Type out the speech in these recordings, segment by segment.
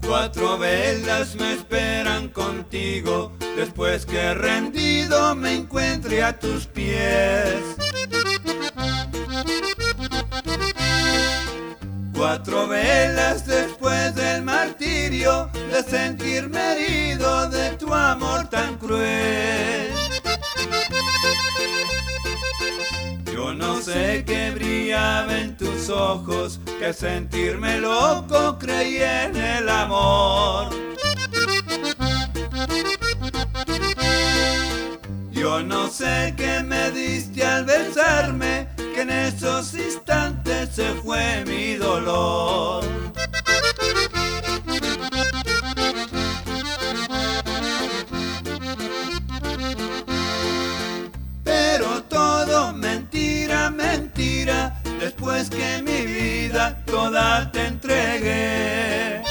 4 velas me esperan contigo, después que rendido me encuentre a tus pies. 4 velas después del martirio, de sentirme herido de tu amor tan cruel. Yo no sé qué brillaba en tus ojos, que sentirme loco creí en el amor. Yo no sé qué me diste al besarme, que en esos instantes se fue mi dolor. Pero todo mentira, mentira, después que mi vida toda te entregué.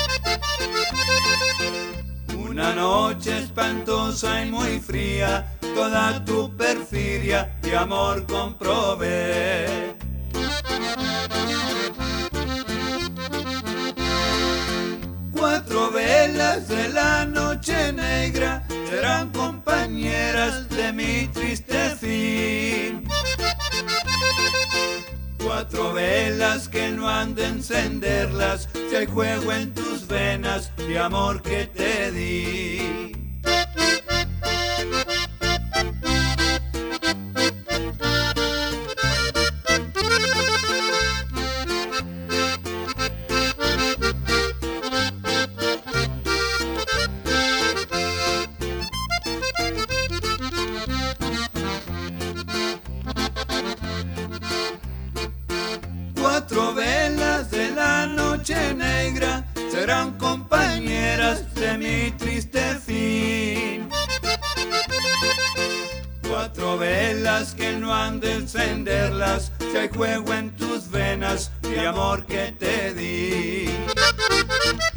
Una noche espantosa y muy fría, toda tu perfidia y amor comprobé. Cuatro velas de la noche negra serán compañeras de mi triste fin. 4 velas que no han de encenderlas, si hay fuego en tus venas de amor que te di. Cuatro velas de la noche negra serán compañeras de mi triste fin. 4 velas que no han de encenderlas, si hay fuego en tus venas de amor que te di.